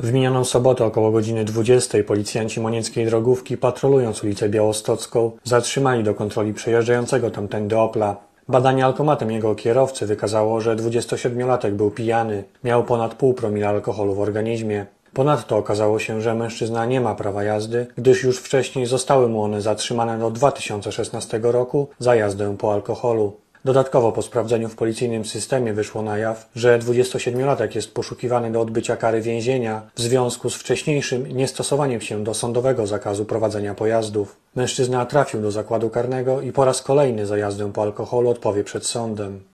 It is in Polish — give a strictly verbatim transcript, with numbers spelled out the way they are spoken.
W minioną sobotę około godziny dwudziestej policjanci monieckiej drogówki, patrolując ulicę Białostocką, zatrzymali do kontroli przejeżdżającego tamtędy Opla. Badanie alkomatem jego kierowcy wykazało, że dwudziestosiedmiolatek był pijany, miał ponad pół promila alkoholu w organizmie. Ponadto okazało się, że mężczyzna nie ma prawa jazdy, gdyż już wcześniej zostały mu one zatrzymane do dwa tysiące szesnastego roku za jazdę po alkoholu. Dodatkowo po sprawdzeniu w policyjnym systemie wyszło na jaw, że dwudziestosiedmiolatek jest poszukiwany do odbycia kary więzienia w związku z wcześniejszym niestosowaniem się do sądowego zakazu prowadzenia pojazdów. Mężczyzna trafił do zakładu karnego i po raz kolejny za jazdę po alkoholu odpowie przed sądem.